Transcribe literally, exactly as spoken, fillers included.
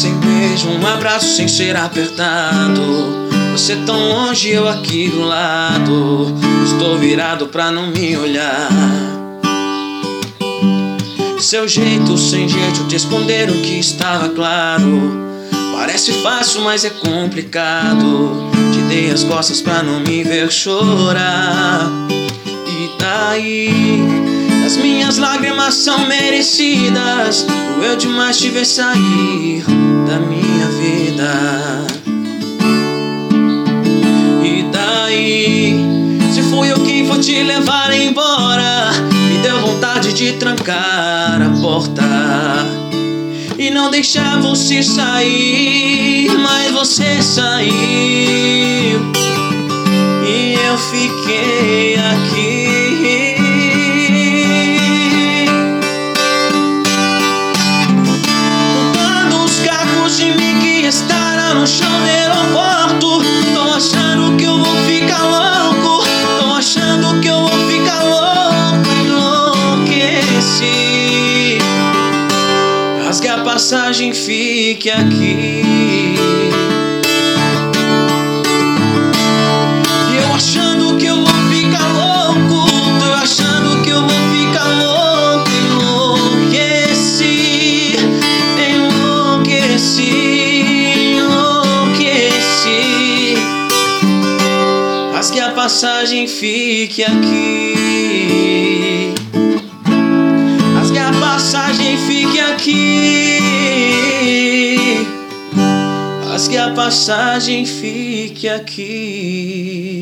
sem beijo, um abraço sem ser apertado. Você tão longe, eu aqui do lado. Estou virado pra não me olhar. Seu jeito sem jeito de esconder o que estava claro. Parece fácil, mas é complicado. Te dei as costas pra não me ver chorar. E daí? As minhas lágrimas são merecidas. Doeu demais te ver sair da minha vida. E daí? Se fui eu quem for te levar embora, me deu vontade de trancar a porta e não deixar você sair. Mas você saiu e eu fiquei aqui. Contando os cacos de mim que estará no chão do aeroporto. Tô achando que eu vou ficar louco. Tô achando que eu vou ficar louco. Enlouqueci. Rasgue a passagem, fique aqui. E eu achando que eu vou ficar louco. Tô achando que eu vou ficar louco. Enlouqueci. Enlouqueci. Enlouqueci. Rasgue a passagem, fique aqui. Rasgue a passagem, fique aqui. Rasgue a passagem, fique aqui.